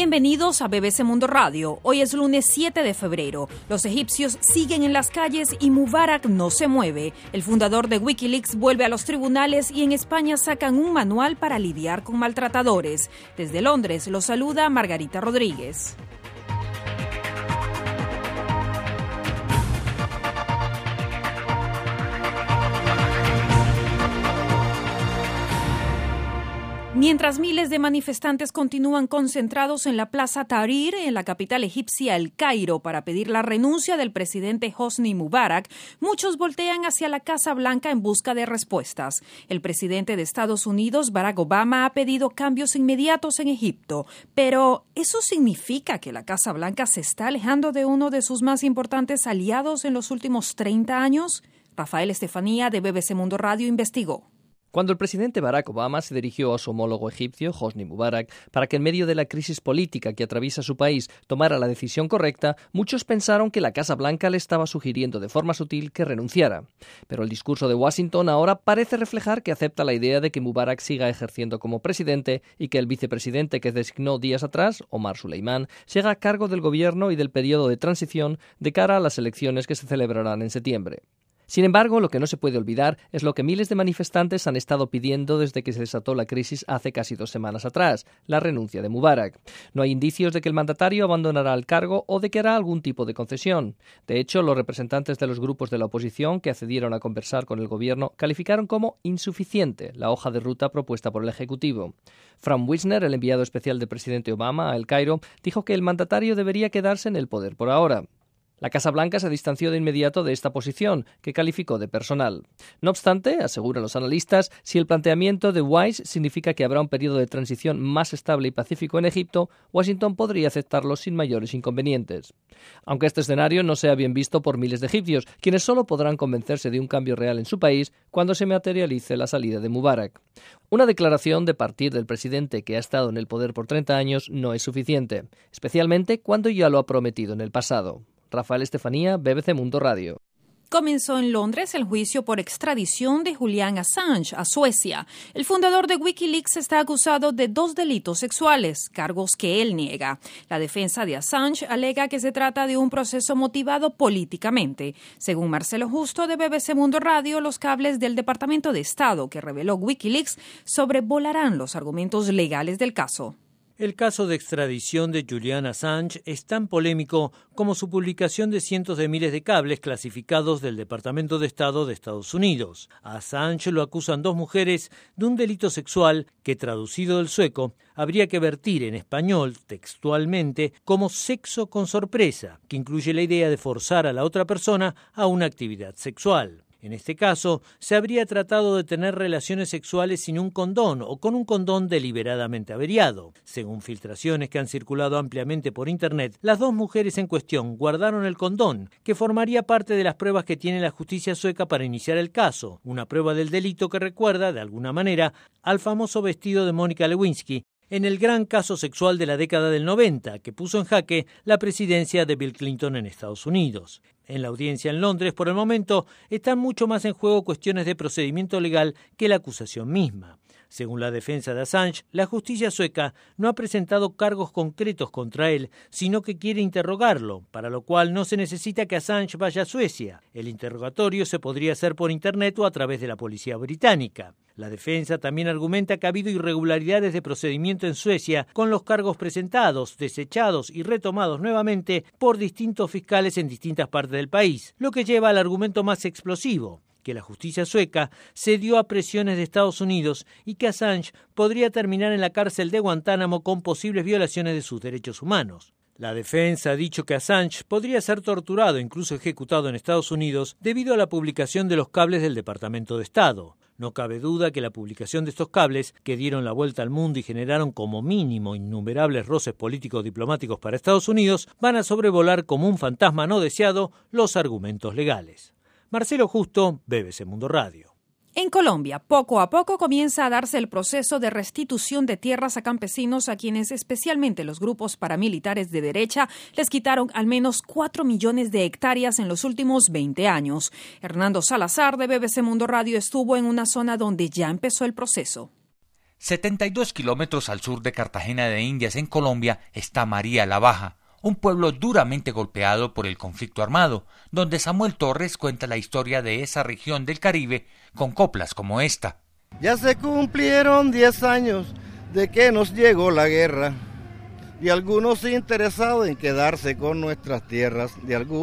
Bienvenidos a BBC Mundo Radio. Hoy es lunes 7 de febrero. Los egipcios siguen en las calles y Mubarak no se mueve. El fundador de Wikileaks vuelve a los tribunales y en España sacan un manual para lidiar con maltratadores. Desde Londres los saluda Margarita Rodríguez. Mientras miles de manifestantes continúan concentrados en la Plaza Tahrir, en la capital egipcia El Cairo, para pedir la renuncia del presidente Hosni Mubarak, muchos voltean hacia la Casa Blanca en busca de respuestas. El presidente de Estados Unidos, Barack Obama, ha pedido cambios inmediatos en Egipto. Pero, ¿eso significa que la Casa Blanca se está alejando de uno de sus más importantes aliados en los últimos 30 años? Rafael Estefanía, de BBC Mundo Radio, investigó. Cuando el presidente Barack Obama se dirigió a su homólogo egipcio, Hosni Mubarak, para que en medio de la crisis política que atraviesa su país tomara la decisión correcta, muchos pensaron que la Casa Blanca le estaba sugiriendo de forma sutil que renunciara. Pero el discurso de Washington ahora parece reflejar que acepta la idea de que Mubarak siga ejerciendo como presidente y que el vicepresidente que designó días atrás, Omar Suleiman, se haga cargo del gobierno y del periodo de transición de cara a las elecciones que se celebrarán en septiembre. Sin embargo, lo que no se puede olvidar es lo que miles de manifestantes han estado pidiendo desde que se desató la crisis hace casi 2 semanas atrás, la renuncia de Mubarak. No hay indicios de que el mandatario abandonará el cargo o de que hará algún tipo de concesión. De hecho, los representantes de los grupos de la oposición que accedieron a conversar con el gobierno calificaron como insuficiente la hoja de ruta propuesta por el Ejecutivo. Frank Wisner, el enviado especial del presidente Obama a El Cairo, dijo que el mandatario debería quedarse en el poder por ahora. La Casa Blanca se distanció de inmediato de esta posición, que calificó de personal. No obstante, aseguran los analistas, si el planteamiento de Wise significa que habrá un periodo de transición más estable y pacífico en Egipto, Washington podría aceptarlo sin mayores inconvenientes. Aunque este escenario no sea bien visto por miles de egipcios, quienes solo podrán convencerse de un cambio real en su país cuando se materialice la salida de Mubarak. Una declaración de partir del presidente que ha estado en el poder por 30 años no es suficiente, especialmente cuando ya lo ha prometido en el pasado. Rafael Estefanía, BBC Mundo Radio. Comenzó en Londres el juicio por extradición de Julian Assange a Suecia. El fundador de Wikileaks está acusado de 2 delitos sexuales, cargos que él niega. La defensa de Assange alega que se trata de un proceso motivado políticamente. Según Marcelo Justo, de BBC Mundo Radio, los cables del Departamento de Estado que reveló Wikileaks sobrevolarán los argumentos legales del caso. El caso de extradición de Julian Assange es tan polémico como su publicación de cientos de miles de cables clasificados del Departamento de Estado de Estados Unidos. A Assange lo acusan 2 mujeres de un delito sexual que, traducido del sueco, habría que vertir en español textualmente como sexo con sorpresa, que incluye la idea de forzar a la otra persona a una actividad sexual. En este caso, se habría tratado de tener relaciones sexuales sin un condón o con un condón deliberadamente averiado. Según filtraciones que han circulado ampliamente por Internet, las 2 mujeres en cuestión guardaron el condón, que formaría parte de las pruebas que tiene la justicia sueca para iniciar el caso, una prueba del delito que recuerda, de alguna manera, al famoso vestido de Mónica Lewinsky en el gran caso sexual de la década del 90, que puso en jaque la presidencia de Bill Clinton en Estados Unidos. En la audiencia en Londres, por el momento, están mucho más en juego cuestiones de procedimiento legal que la acusación misma. Según la defensa de Assange, la justicia sueca no ha presentado cargos concretos contra él, sino que quiere interrogarlo, para lo cual no se necesita que Assange vaya a Suecia. El interrogatorio se podría hacer por Internet o a través de la policía británica. La defensa también argumenta que ha habido irregularidades de procedimiento en Suecia con los cargos presentados, desechados y retomados nuevamente por distintos fiscales en distintas partes del país, lo que lleva al argumento más explosivo, que la justicia sueca cedió a presiones de Estados Unidos y que Assange podría terminar en la cárcel de Guantánamo con posibles violaciones de sus derechos humanos. La defensa ha dicho que Assange podría ser torturado e incluso ejecutado en Estados Unidos debido a la publicación de los cables del Departamento de Estado. No cabe duda que la publicación de estos cables, que dieron la vuelta al mundo y generaron como mínimo innumerables roces políticos diplomáticos para Estados Unidos, van a sobrevolar como un fantasma no deseado los argumentos legales. Marcelo Justo, BBC Mundo Radio. En Colombia, poco a poco comienza a darse el proceso de restitución de tierras a campesinos a quienes especialmente los grupos paramilitares de derecha les quitaron al menos 4 millones de hectáreas en los últimos 20 años. Hernando Salazar de BBC Mundo Radio estuvo en una zona donde ya empezó el proceso. 72 kilómetros al sur de Cartagena de Indias, en Colombia, está María la Baja, un pueblo duramente golpeado por el conflicto armado, donde Samuel Torres cuenta la historia de esa región del Caribe con coplas como esta. Ya se cumplieron 10 años de que nos llegó la guerra, y algunos interesados en quedarse con nuestras tierras,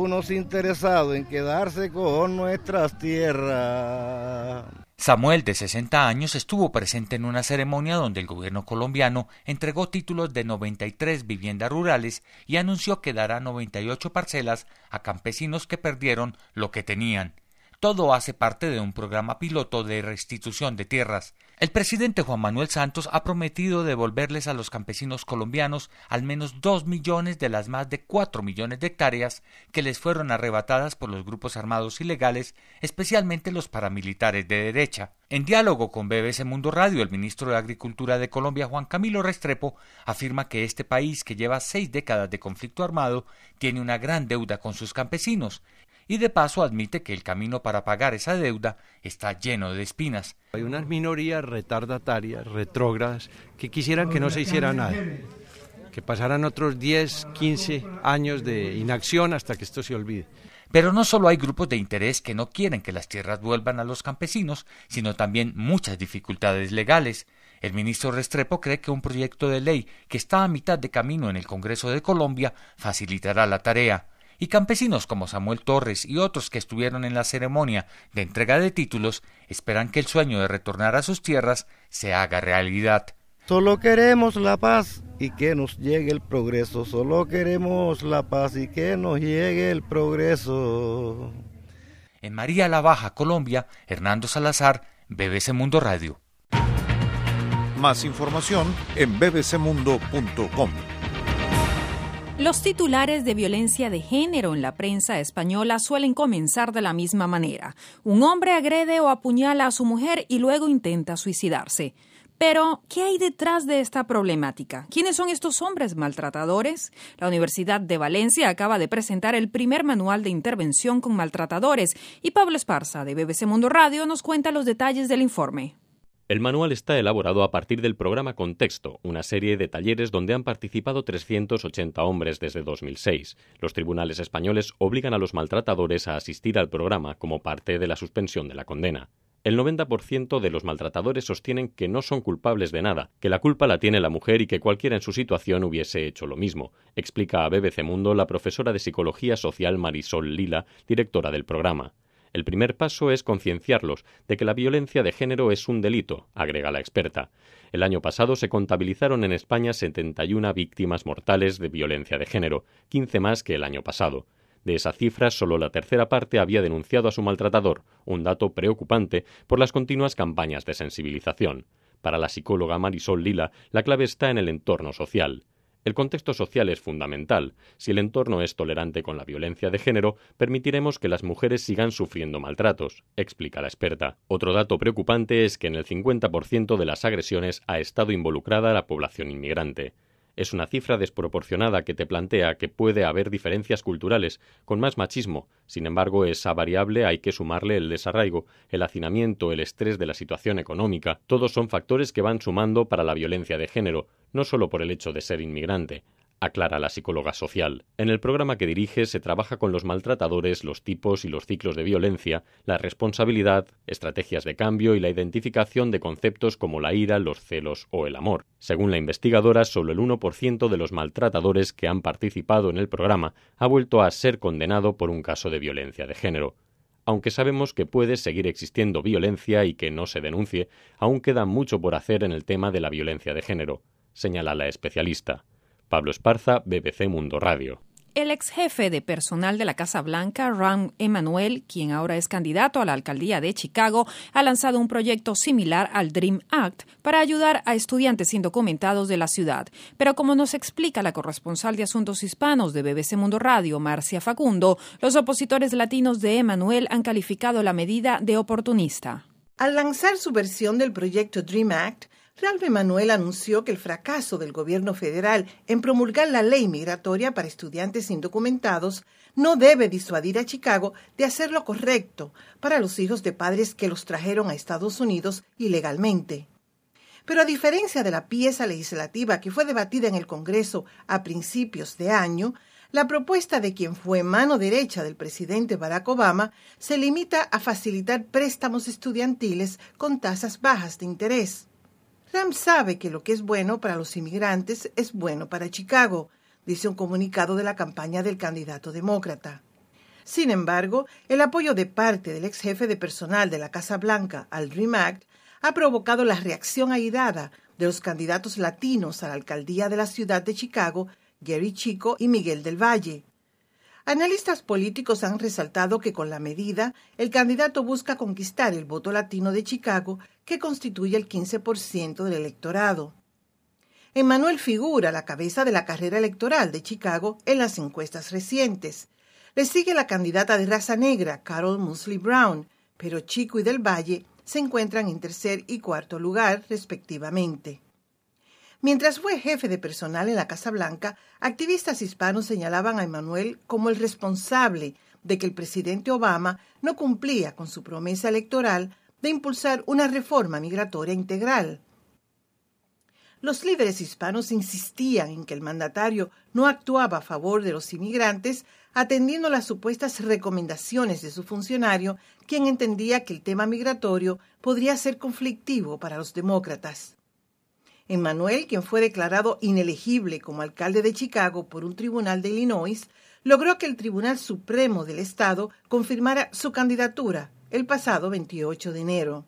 Samuel, de 60 años, estuvo presente en una ceremonia donde el gobierno colombiano entregó títulos de 93 viviendas rurales y anunció que dará 98 parcelas a campesinos que perdieron lo que tenían. Todo hace parte de un programa piloto de restitución de tierras. El presidente Juan Manuel Santos ha prometido devolverles a los campesinos colombianos al menos 2 millones de las más de 4 millones de hectáreas que les fueron arrebatadas por los grupos armados ilegales, especialmente los paramilitares de derecha. En diálogo con BBC Mundo Radio, el ministro de Agricultura de Colombia, Juan Camilo Restrepo, afirma que este país, que lleva 6 décadas de conflicto armado, tiene una gran deuda con sus campesinos, y de paso admite que el camino para pagar esa deuda está lleno de espinas. Hay unas minorías retardatarias, retrógradas, que quisieran que no se hiciera nada, que pasaran otros 10, 15 años de inacción hasta que esto se olvide. Pero no solo hay grupos de interés que no quieren que las tierras vuelvan a los campesinos, sino también muchas dificultades legales. El ministro Restrepo cree que un proyecto de ley que está a mitad de camino en el Congreso de Colombia facilitará la tarea. Y campesinos como Samuel Torres y otros que estuvieron en la ceremonia de entrega de títulos esperan que el sueño de retornar a sus tierras se haga realidad. Solo queremos la paz y que nos llegue el progreso, solo queremos la paz y que nos llegue el progreso. En María la Baja, Colombia, Hernando Salazar, BBC Mundo Radio. Más información en bbcmundo.com. Los titulares de violencia de género en la prensa española suelen comenzar de la misma manera. Un hombre agrede o apuñala a su mujer y luego intenta suicidarse. Pero, ¿qué hay detrás de esta problemática? ¿Quiénes son estos hombres maltratadores? La Universidad de Valencia acaba de presentar el primer manual de intervención con maltratadores y Pablo Esparza, de BBC Mundo Radio, nos cuenta los detalles del informe. El manual está elaborado a partir del programa Contexto, una serie de talleres donde han participado 380 hombres desde 2006. Los tribunales españoles obligan a los maltratadores a asistir al programa como parte de la suspensión de la condena. El 90% de los maltratadores sostienen que no son culpables de nada, que la culpa la tiene la mujer y que cualquiera en su situación hubiese hecho lo mismo, explica a BBC Mundo la profesora de Psicología Social Marisol Lila, directora del programa. El primer paso es concienciarlos de que la violencia de género es un delito, agrega la experta. El año pasado se contabilizaron en España 71 víctimas mortales de violencia de género, 15 más que el año pasado. De esa cifra, solo la tercera parte había denunciado a su maltratador, un dato preocupante por las continuas campañas de sensibilización. Para la psicóloga Marisol Lila, la clave está en el entorno social. El contexto social es fundamental. Si el entorno es tolerante con la violencia de género, permitiremos que las mujeres sigan sufriendo maltratos, explica la experta. Otro dato preocupante es que en el 50% de las agresiones ha estado involucrada la población inmigrante. Es una cifra desproporcionada que te plantea que puede haber diferencias culturales, con más machismo. Sin embargo, esa variable hay que sumarle el desarraigo, el hacinamiento, el estrés de la situación económica. Todos son factores que van sumando para la violencia de género, no solo por el hecho de ser inmigrante, aclara la psicóloga social. En el programa que dirige se trabaja con los maltratadores, los tipos y los ciclos de violencia, la responsabilidad, estrategias de cambio y la identificación de conceptos como la ira, los celos o el amor. Según la investigadora, solo el 1% de los maltratadores que han participado en el programa ha vuelto a ser condenado por un caso de violencia de género. Aunque sabemos que puede seguir existiendo violencia y que no se denuncie, aún queda mucho por hacer en el tema de la violencia de género, señala la especialista. Pablo Esparza, BBC Mundo Radio. El ex jefe de personal de la Casa Blanca, Rahm Emanuel, quien ahora es candidato a la alcaldía de Chicago, ha lanzado un proyecto similar al DREAM Act para ayudar a estudiantes indocumentados de la ciudad. Pero como nos explica la corresponsal de Asuntos Hispanos de BBC Mundo Radio, Marcia Facundo, los opositores latinos de Emanuel han calificado la medida de oportunista. Al lanzar su versión del proyecto DREAM Act, Rahm Emanuel anunció que el fracaso del gobierno federal en promulgar la ley migratoria para estudiantes indocumentados no debe disuadir a Chicago de hacer lo correcto para los hijos de padres que los trajeron a Estados Unidos ilegalmente. Pero a diferencia de la pieza legislativa que fue debatida en el Congreso a principios de año, la propuesta de quien fue mano derecha del presidente Barack Obama se limita a facilitar préstamos estudiantiles con tasas bajas de interés. Trump sabe que lo que es bueno para los inmigrantes es bueno para Chicago, dice un comunicado de la campaña del candidato demócrata. Sin embargo, el apoyo de parte del ex jefe de personal de la Casa Blanca al DREAM Act ha provocado la reacción airada de los candidatos latinos a la alcaldía de la ciudad de Chicago, Gary Chico y Miguel del Valle. Analistas políticos han resaltado que con la medida, el candidato busca conquistar el voto latino de Chicago, que constituye el 15% del electorado. Emmanuel figura a la cabeza de la carrera electoral de Chicago en las encuestas recientes. Le sigue la candidata de raza negra, Carol Moseley Brown, pero Chico y del Valle se encuentran en tercer y cuarto lugar, respectivamente. Mientras fue jefe de personal en la Casa Blanca, activistas hispanos señalaban a Emmanuel como el responsable de que el presidente Obama no cumplía con su promesa electoral de impulsar una reforma migratoria integral. Los líderes hispanos insistían en que el mandatario no actuaba a favor de los inmigrantes, atendiendo las supuestas recomendaciones de su funcionario, quien entendía que el tema migratorio podría ser conflictivo para los demócratas. Emmanuel, quien fue declarado inelegible como alcalde de Chicago por un tribunal de Illinois, logró que el Tribunal Supremo del Estado confirmara su candidatura el pasado 28 de enero.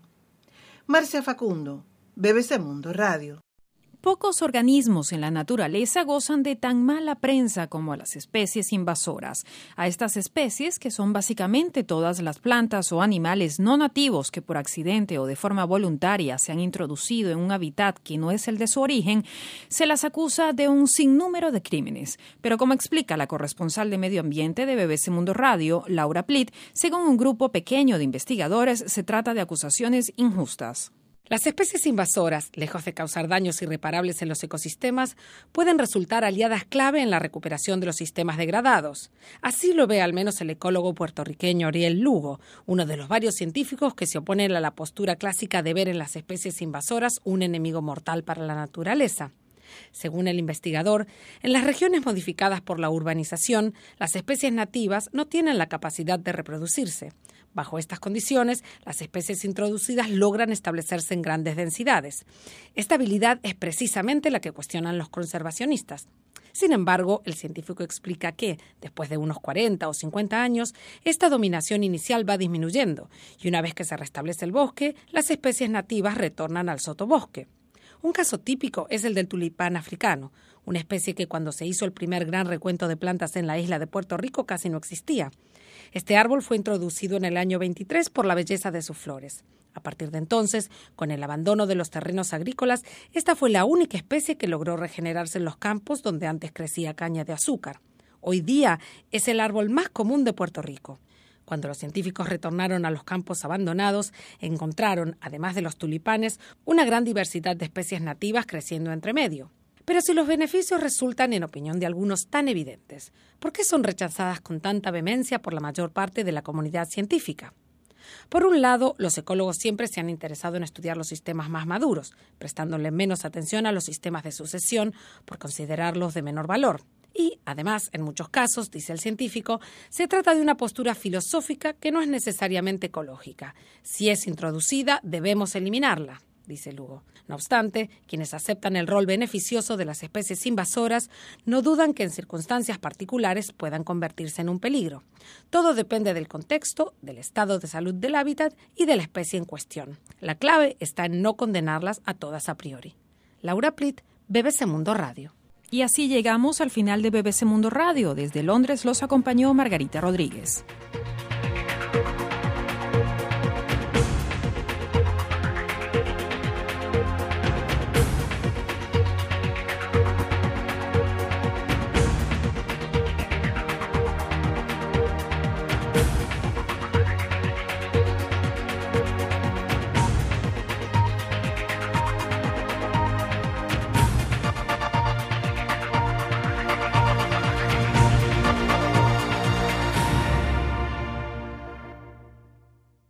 Marcia Facundo, BBC Mundo Radio. Pocos organismos en la naturaleza gozan de tan mala prensa como las especies invasoras. A estas especies, que son básicamente todas las plantas o animales no nativos que por accidente o de forma voluntaria se han introducido en un hábitat que no es el de su origen, se las acusa de un sinnúmero de crímenes. Pero como explica la corresponsal de Medio Ambiente de BBC Mundo Radio, Laura Plitt, según un grupo pequeño de investigadores, se trata de acusaciones injustas. Las especies invasoras, lejos de causar daños irreparables en los ecosistemas, pueden resultar aliadas clave en la recuperación de los sistemas degradados. Así lo ve al menos el ecólogo puertorriqueño Ariel Lugo, uno de los varios científicos que se oponen a la postura clásica de ver en las especies invasoras un enemigo mortal para la naturaleza. Según el investigador, en las regiones modificadas por la urbanización, las especies nativas no tienen la capacidad de reproducirse. Bajo estas condiciones, las especies introducidas logran establecerse en grandes densidades. Esta habilidad es precisamente la que cuestionan los conservacionistas. Sin embargo, el científico explica que, después de unos 40 o 50 años, esta dominación inicial va disminuyendo y una vez que se restablece el bosque, las especies nativas retornan al sotobosque. Un caso típico es el del tulipán africano, una especie que cuando se hizo el primer gran recuento de plantas en la isla de Puerto Rico casi no existía. Este árbol fue introducido en el año 23 por la belleza de sus flores. A partir de entonces, con el abandono de los terrenos agrícolas, esta fue la única especie que logró regenerarse en los campos donde antes crecía caña de azúcar. Hoy día es el árbol más común de Puerto Rico. Cuando los científicos retornaron a los campos abandonados, encontraron, además de los tulipanes, una gran diversidad de especies nativas creciendo entre medio. Pero si los beneficios resultan, en opinión de algunos, tan evidentes, ¿por qué son rechazadas con tanta vehemencia por la mayor parte de la comunidad científica? Por un lado, los ecólogos siempre se han interesado en estudiar los sistemas más maduros, prestándole menos atención a los sistemas de sucesión por considerarlos de menor valor. Y, además, en muchos casos, dice el científico, se trata de una postura filosófica que no es necesariamente ecológica. Si es introducida, debemos eliminarla, dice Lugo. No obstante, quienes aceptan el rol beneficioso de las especies invasoras no dudan que en circunstancias particulares puedan convertirse en un peligro. Todo depende del contexto, del estado de salud del hábitat y de la especie en cuestión. La clave está en no condenarlas a todas a priori. Laura Plitt, BBC Mundo Radio. Y así llegamos al final de BBC Mundo Radio. Desde Londres los acompañó Margarita Rodríguez.